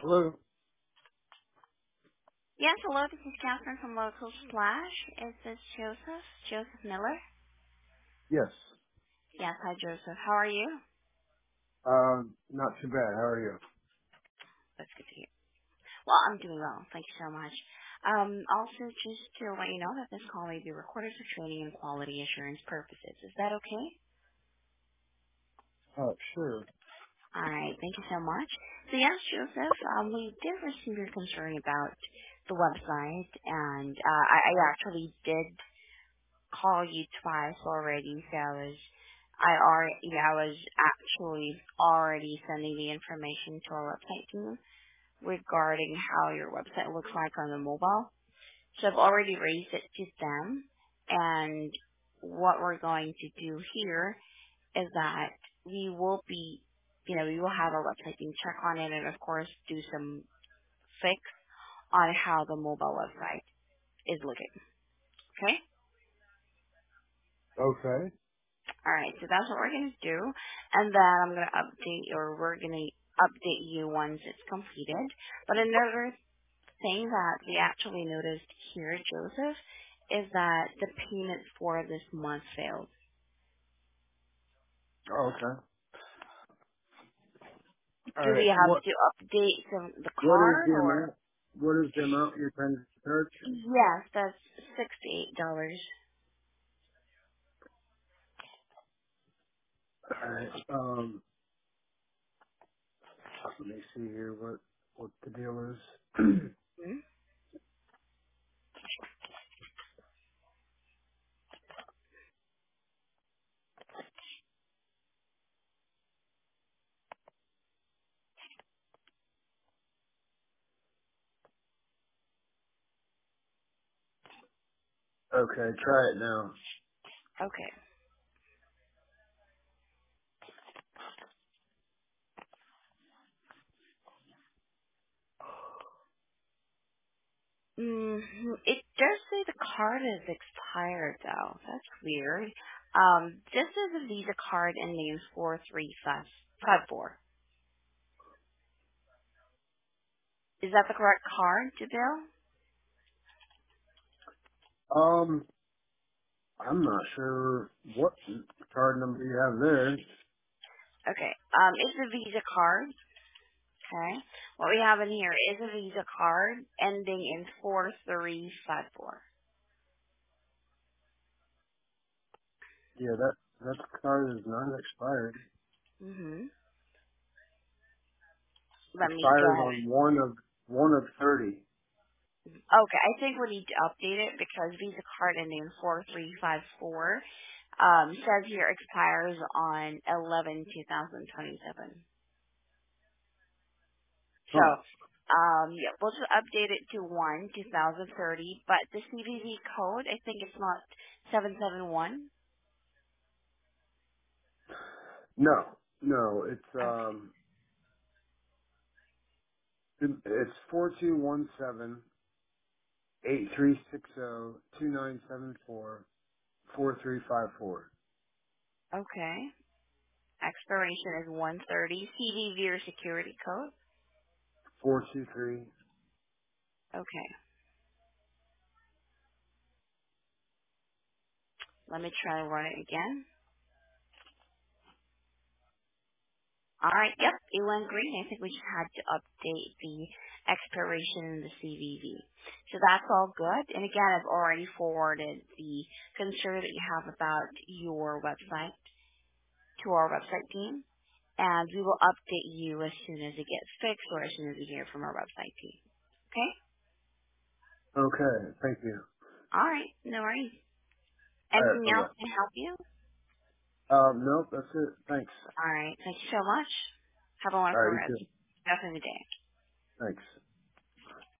Hello? Yes, hello, this is Catherine from Local Splash. Is this Joseph? Joseph Miller? Yes. Yes, hi Joseph. How are you? Not too bad. How are you? That's good to hear. Well, I'm doing well. Thank you so much. Also, just to let you know that this call may be recorded for training and quality assurance purposes. Is that okay? Sure. Alright, thank you so much. So yes, Joseph, we did receive your concern about the website, and I actually did call you twice already, so I was actually already sending the information to our website team regarding how your website looks like on the mobile. So I've already raised it to them, and what we're going to do here is that we will be, we will have our website team check on it and of course do some fix on how the mobile website is looking. Okay? Okay. All right, so that's what we're going to do. And then I'm going to we're going to update you once it's completed. But another thing that we actually noticed here, Joseph, is that the payment for this month failed. Okay. All Do we right. have to update the What is card the or? amount? What is the amount you're trying to charge? Yes, that's $68. All right. Let me see here what the deal is. Hmm? Okay, try it now. Okay. It does say the card is expired though. That's weird. This is a Visa card ending in 43554. Is that the correct card to bill? I'm not sure what card number you have there. Okay. It's a Visa card. Okay. What we have in here is a Visa card ending in 4354. Yeah, that card is not expired. Mm-hmm. Let me Expires get. on one of 30. Okay, I think we need to update it because Visa card ending in 4354 says here expires on 11/2027. So, Huh. yeah, we'll just update it to 1/2030, but the CVV code, I think it's not 771. No, Okay. it's 4217-8360-2974-4354. Okay. Expiration is 130. CVV or security code. 423. Okay. Let me try to run it again. All right. Yep. It went green. I think we just had to update the expiration in the CVV. So that's all good. And again, I've already forwarded the concern that you have about your website to our website team. And we will update you as soon as it gets fixed or as soon as we hear from our website team. Okay? Okay, thank you. All right. No worries. All right, Anything else bye-bye. to help you? Nope, that's it. Thanks. All right. Thank you so much. Have a All wonderful right, you too. rest of the day. Thanks.